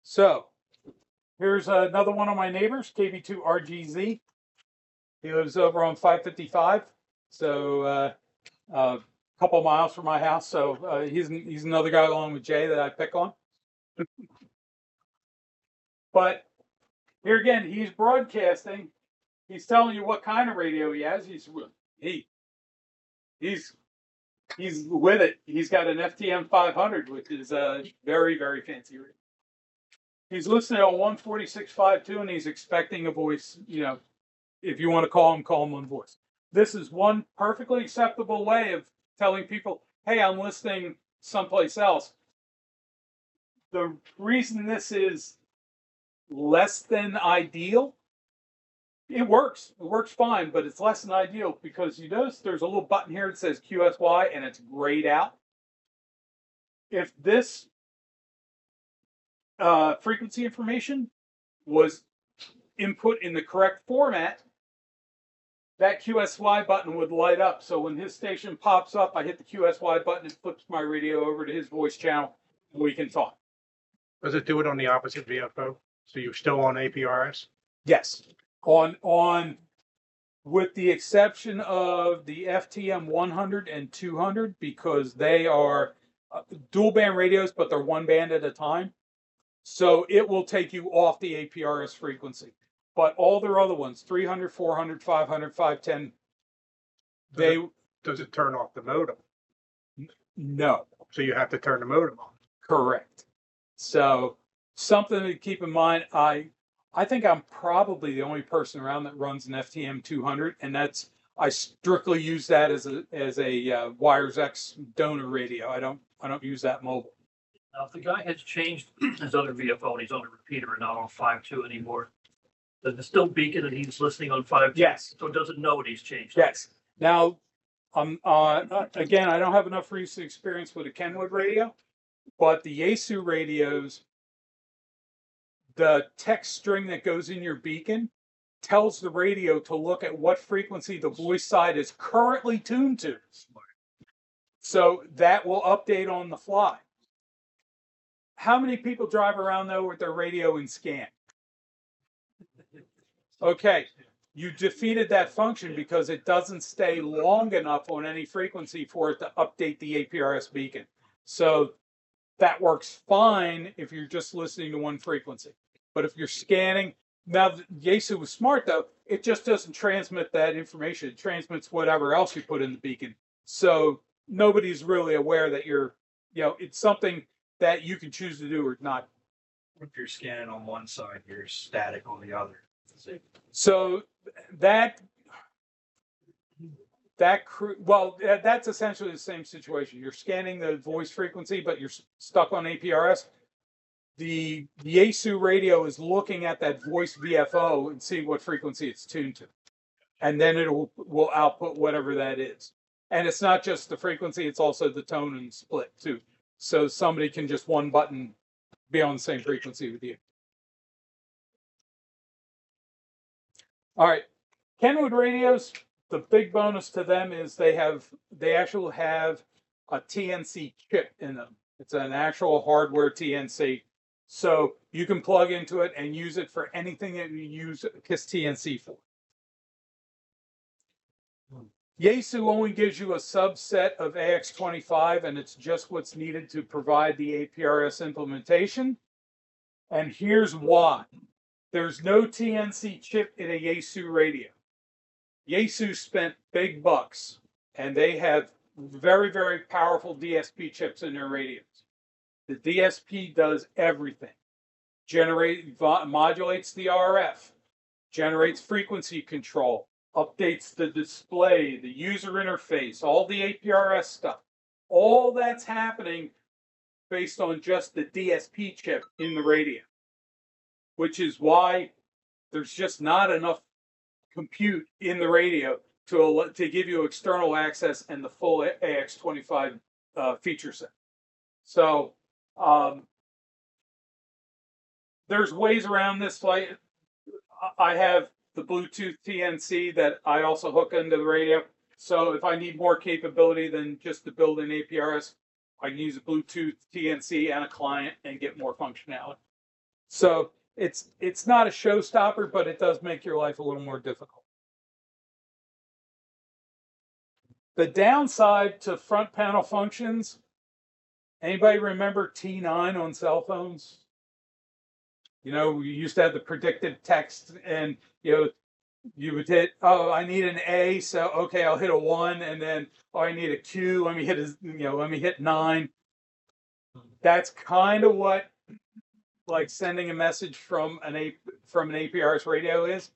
So here's another one of my neighbors, KB2RGZ. He lives over on 555, so a couple miles from my house. So he's another guy along with Jay that I pick on. But here again, he's broadcasting. He's telling you what kind of radio he has. He's with it. He's got an FTM 500, which is a very, very fancy radio. He's listening on 146.52, and he's expecting a voice. You know, if you want to call him on voice. This is one perfectly acceptable way of telling people, hey, I'm listening someplace else. The reason this is less than ideal, it works fine, but it's less than ideal because you notice there's a little button here that says QSY and it's grayed out. If this frequency information was input in the correct format, that QSY button would light up. So when his station pops up, I hit the QSY button, it flips my radio over to his voice channel, and we can talk. Does it do it on the opposite VFO? So you're still on APRS? Yes. On with the exception of the FTM 100 and 200, because they are dual band radios, but they're one band at a time. So it will take you off the APRS frequency. But all their other ones, 300, 400, 500, 510, Does it turn off the modem? No. So you have to turn the modem on. Correct. So something to keep in mind, I think I'm probably the only person around that runs an FTM 200, and I strictly use that as a Wires X donor radio. I don't use that mobile. Now, if the guy has changed his other VFO and he's on a repeater and not on 5.2 anymore, does it still beacon and he's listening on 5.2? Yes. So it doesn't know what he's changed? Yes. Now, again, I don't have enough recent experience with a Kenwood radio, but the Yaesu radios, the text string that goes in your beacon tells the radio to look at what frequency the voice side is currently tuned to. So that will update on the fly. How many people drive around, though, with their radio in scan? Okay, you defeated that function because it doesn't stay long enough on any frequency for it to update the APRS beacon. So that works fine if you're just listening to one frequency. But if you're scanning, now Yaesu was smart, though, it just doesn't transmit that information. It transmits whatever else you put in the beacon. So nobody's really aware that it's something that you can choose to do or not. If you're scanning on one side, you're static on the other. So that's essentially the same situation. You're scanning the voice frequency, but you're stuck on APRS. The Yaesu radio is looking at that voice VFO and seeing what frequency it's tuned to, and then it will output whatever that is. And it's not just the frequency; it's also the tone and split too. So somebody can just one button be on the same frequency with you. All right, Kenwood radios, the big bonus to them is they actually have a TNC chip in them. It's an actual hardware TNC. So you can plug into it and use it for anything that you use KISS TNC for. Yaesu only gives you a subset of AX25, and it's just what's needed to provide the APRS implementation. And here's why. There's no TNC chip in a Yaesu radio. Yaesu spent big bucks, and they have very, very powerful DSP chips in their radios. The DSP does everything. Modulates the RF, generates frequency control, updates the display, the user interface, all the APRS stuff. All that's happening based on just the DSP chip in the radio, which is why there's just not enough compute in the radio to give you external access and the full AX25 feature set. So there's ways around this. Like I have the Bluetooth TNC that I also hook into the radio. So if I need more capability than just to build an APRS, I can use a Bluetooth TNC and a client and get more functionality. So it's not a showstopper, but it does make your life a little more difficult. The downside to front panel functions, anybody remember T9 on cell phones? You know, we used to have the predictive text, and you would hit, oh, I need an A, so okay, I'll hit a 1, and then, oh, I need a Q, let me hit 9. That's kind of what like sending a message from an APRS radio is.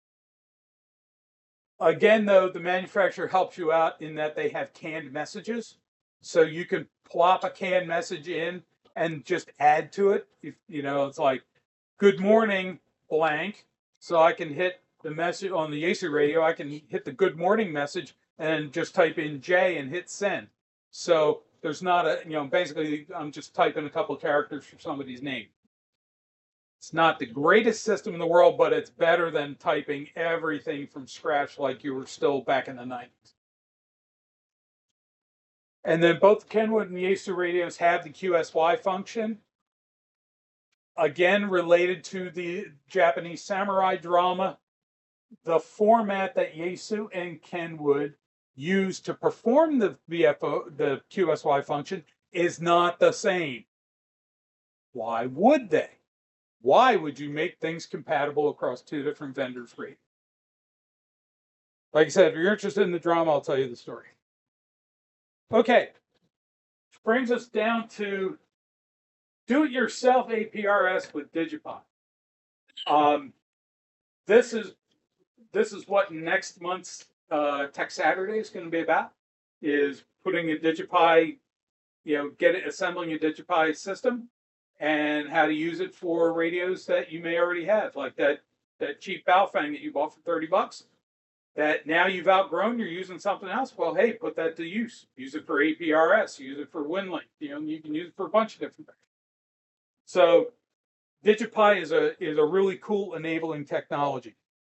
Again, though, the manufacturer helps you out in that they have canned messages, so you can plop a canned message in and just add to it. It's like, good morning, blank. So I can hit the message on the Yaesu radio. I can hit the good morning message and just type in J and hit send. So there's not basically I'm just typing a couple of characters for somebody's name. It's not the greatest system in the world, but it's better than typing everything from scratch like you were still back in the 90s. And then both Kenwood and Yaesu radios have the QSY function. Again, related to the Japanese samurai drama, the format that Yaesu and Kenwood use to perform the QSY function is not the same. Why would they? Why would you make things compatible across two different vendors' radios? Like I said, if you're interested in the drama, I'll tell you the story. Okay, which brings us down to do-it-yourself APRS with Digipie. This is what next month's Tech Saturday is going to be about. Is putting a Digipie, assembling a Digipie system, and how to use it for radios that you may already have, like that cheap Baofeng that you bought for $30. That now you've outgrown, you're using something else. Well, hey, put that to use. Use it for APRS. Use it for WinLink. You can use it for a bunch of different things. So Digipie is a really cool enabling technology.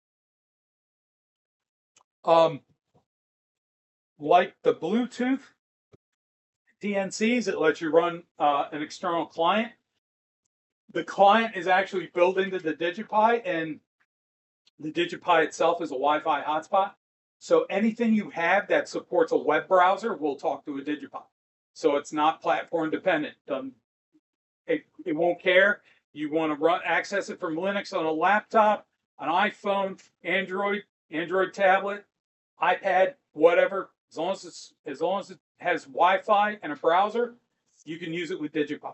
Like the Bluetooth TNCs, it lets you run an external client. The client is actually built into the Digipie, and the Digipie itself is a Wi-Fi hotspot. So anything you have that supports a web browser will talk to a Digipie. So it's not platform dependent. It won't care. You want to access it from Linux on a laptop, an iPhone, Android tablet, iPad, whatever. As long as it has Wi-Fi and a browser, you can use it with Digipie.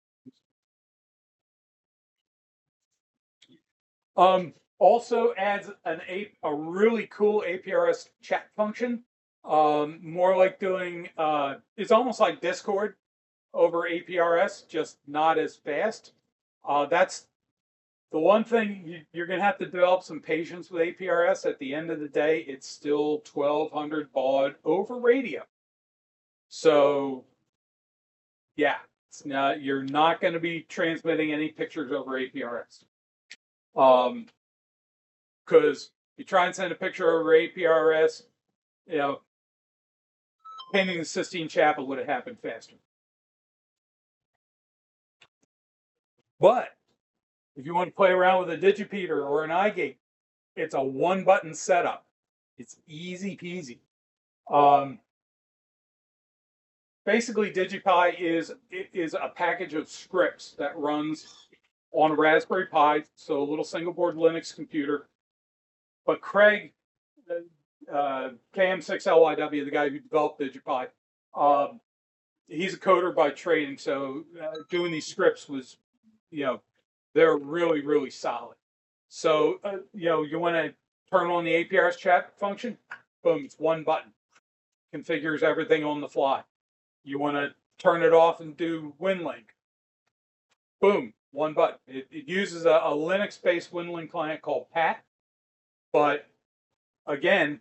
Also adds a really cool APRS chat function. More like doing it's almost like Discord over APRS, just not as fast. That's the one thing you're going to have to develop some patience with APRS. At the end of the day, it's still 1200 baud over radio. So, yeah, you're not going to be transmitting any pictures over APRS. Because you try and send a picture over APRS, painting the Sistine Chapel would have happened faster. But if you want to play around with a Digipeater or an iGate, it's a one-button setup. It's easy peasy. Basically, Digipie is a package of scripts that runs on a Raspberry Pi, so a little single-board Linux computer. But Craig, KM6LYW, the guy who developed Digipie, he's a coder by training, so doing these scripts was, they're really, really solid. So, you want to turn on the APRS chat function, boom, it's one button. Configures everything on the fly. You want to turn it off and do WinLink, boom, one button. It uses a Linux-based WinLink client called PAT. But again,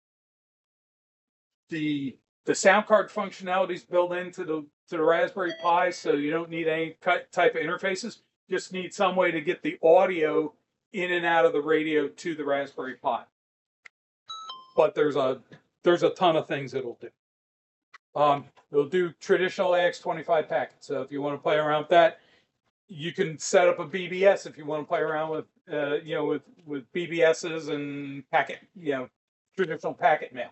the sound card functionality is built into the Raspberry Pi, so you don't need any type of interfaces. Just need some way to get the audio in and out of the radio to the Raspberry Pi. But there's a ton of things it'll do. It'll do traditional AX25 packets. So if you want to play around with that, you can set up a BBS if you want to play around with, with BBSs and packet, traditional packet mail.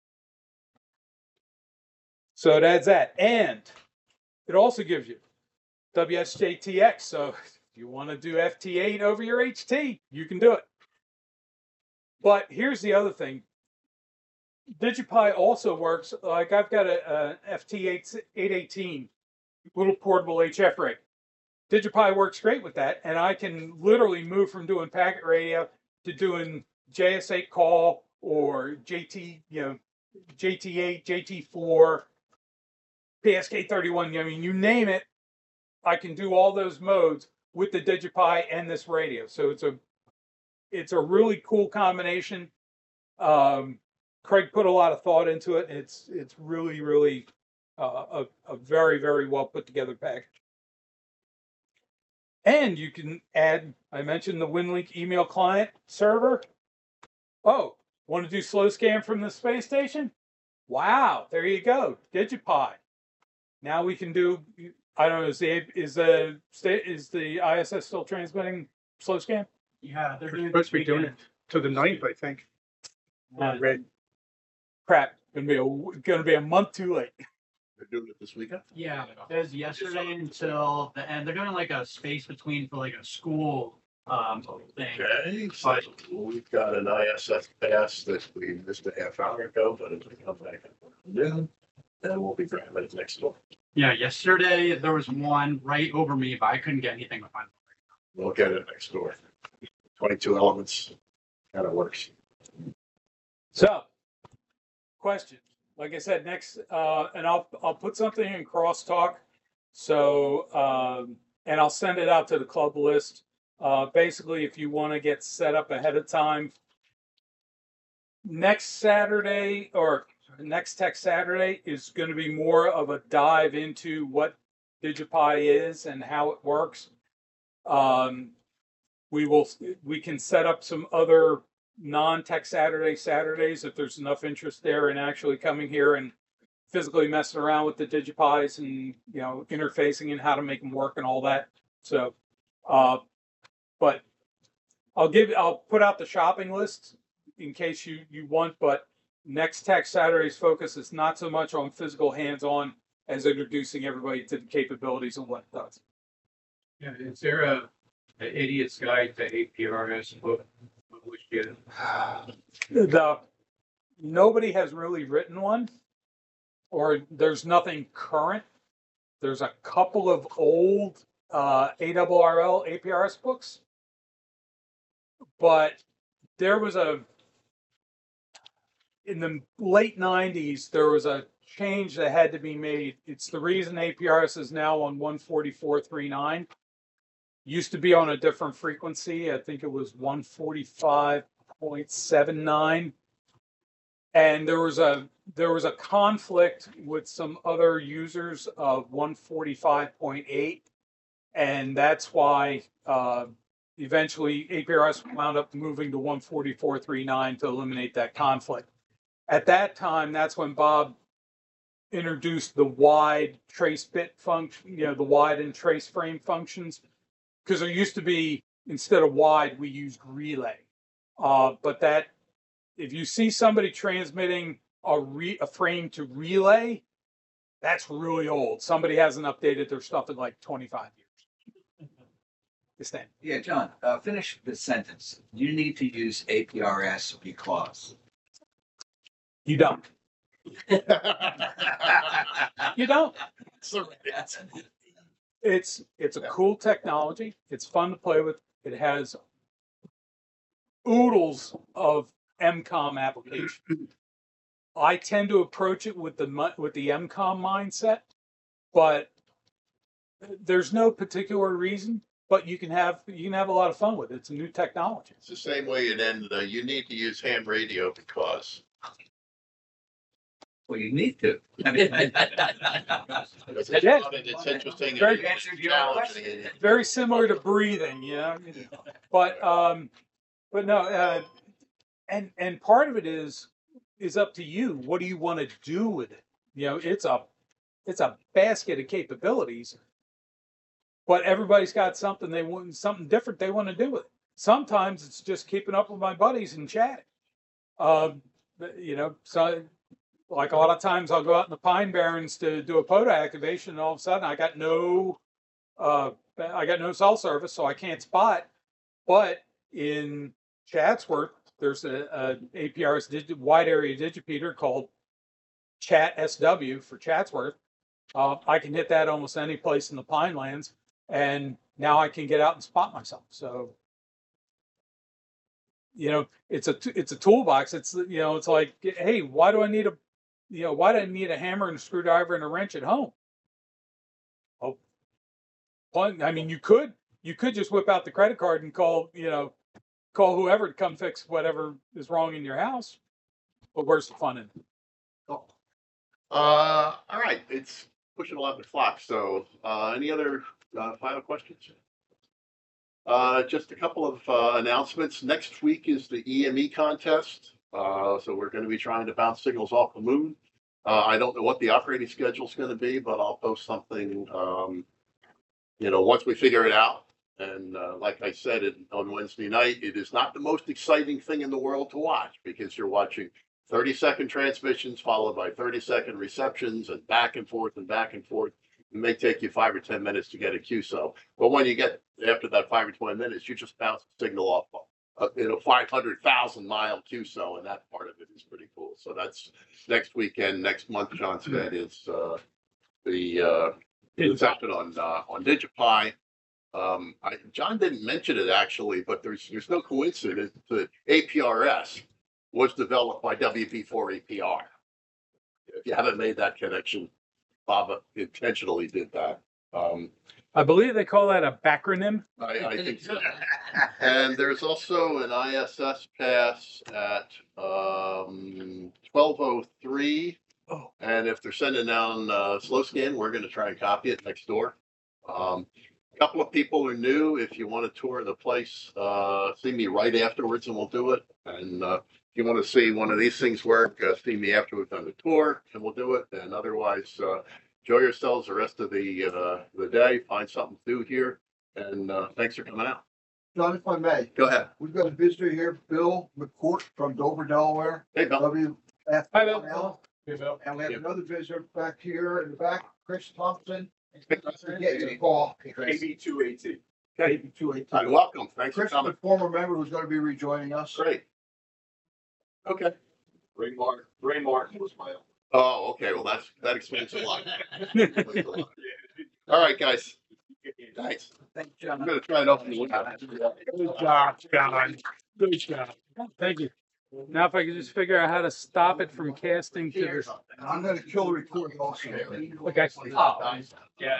So it adds that. And it also gives you WSJTX. So if you want to do FT8 over your HT, you can do it. But here's the other thing. DigiPi also works, like I've got a FT818, little portable HF rig. DigiPi works great with that, and I can literally move from doing packet radio to doing JS8 call or JT, JT8, JT4, PSK31. I mean, you name it, I can do all those modes with the DigiPi and this radio. So it's a really cool combination. Craig put a lot of thought into it. It's really, really a very, very well put together package. And you can add, I mentioned the WinLink email client server. Oh, want to do slow scan from the space station? Wow, there you go, DigiPi. Now we can do, I don't know, is the ISS still transmitting slow scan? Yeah, they're doing Supposed to be doing it to the 9th, I think. Red. Crap, gonna be a month too late. They're doing it this weekend? Yeah, there's yesterday until the end. They're doing like a space between for like a school thing. Okay, so we've got an ISS pass that we missed a half hour ago, but if we come back at noon, then we'll be grabbing it next door. Yeah, yesterday there was one right over me, but I couldn't get anything to find. We'll get it next door. 22 elements, kind of works. So, question. Like I said, next, and I'll put something in crosstalk. So, and I'll send it out to the club list. Basically, if you want to get set up ahead of time, next Saturday or next Tech Saturday is going to be more of a dive into what DigiPi is and how it works. We can set up some other non-Tech Saturdays if there's enough interest there in actually coming here and physically messing around with the DigiPis and interfacing and how to make them work and all that. So, but I'll put out the shopping list in case you want. But next Tech Saturday's focus is not so much on physical hands-on as introducing everybody to the capabilities and what it does. Yeah, is there an idiot's guide to APRS book? Nobody has really written one, or there's nothing current. There's a couple of old ARRL APRS books, but there was in the late 90s, there was a change that had to be made. It's the reason APRS is now on 144.39. Used to be on a different frequency. I think it was 145.79. And there was a conflict with some other users of 145.8. And that's why eventually APRS wound up moving to 144.39 to eliminate that conflict. At that time, that's when Bob introduced the wide trace bit function, the wide and trace frame functions. Because there used to be, instead of wide, we used relay. But that, if you see somebody transmitting a frame to relay, that's really old. Somebody hasn't updated their stuff in like 25 years. Stan. Yeah, John, finish the sentence. You need to use APRS because. You don't. You don't. It's a cool technology. It's fun to play with. It has oodles of MCOM application. I tend to approach it with the MCOM mindset, but there's no particular reason. But you can have a lot of fun with it. It's a new technology. It's the same way it ended. You need to use ham radio because. Well, you need to. I mean, Because it's Yeah. fun and it's interesting. Very- and it's challenging. Very similar to breathing, But no, and part of it is up to you. What do you want to do with it? It's a basket of capabilities. but everybody's got something they want, something different they want to do with it. Sometimes it's just keeping up with my buddies and chatting. You know, so like a lot of times I'll go out in the Pine Barrens to do a POTA activation, and all of a sudden I got no cell service, so I can't spot. But in Chatsworth, there's a APRS wide area digipeater called Chat SW for Chatsworth. I can hit that almost any place in the Pinelands, and now I can get out and spot myself. So, you know, it's a toolbox. It's, you know, it's like, hey, why do I need a hammer and a screwdriver and a wrench at home? Oh, I mean, you could just whip out the credit card and call whoever to come fix whatever is wrong in your house. But where's the fun in it? All right, it's pushing 11 o'clock, so, any other, final questions? Just a couple of, announcements. Next week is the EME contest. So we're gonna be trying to bounce signals off the moon. I don't know what the operating schedule is gonna be, but I'll post something, once we figure it out. And, like I said, on Wednesday night, it is not the most exciting thing in the world to watch, because you're watching 30-second transmissions followed by 30-second receptions and back and forth and back and forth. It may take you 5 or 10 minutes to get a QSO, but when you get after that 5 or 20 minutes, you just bounce the signal off 500,000 mile QSO, and that part of it is pretty cool. So that's next weekend. Next month, John said, is the session on DigiPi. John didn't mention it actually, but there's no coincidence that APRS was developed by WP4APR. If you haven't made that connection, Bob intentionally did that. I believe they call that a backronym. I think so. And there's also an ISS pass at 12:03. Oh. And if they're sending down slow scan, we're going to try and copy it next door. A couple of people are new. If you want to tour the place, see me right afterwards and we'll do it. And if you want to see one of these things work, see me after we've done the tour and we'll do it. And otherwise, enjoy yourselves the rest of the day. Find something to do here. And thanks for coming out. John, if I may, Go ahead. we've got a visitor here, Bill McCourt from Dover, Delaware. Hey, Bill. WF. Hi, Bill. Hey, Bill. And we have another visitor back here in the back, Chris Thompson. Hey, Get your call. KB2AT. Okay. Hi, welcome. Thanks for Chris is coming. a former member who's going to be rejoining us. Great. Okay. Ray Martin was my. Oh, okay. Well, that explains a lot. All right, guys. Thanks. Thank you, John. I'm gonna try and open the window. Good job, John. Good job. Thank you. Now, if I could just figure out how to stop it from casting to this. I'm going to kill the recording also. Okay. Oh, yeah.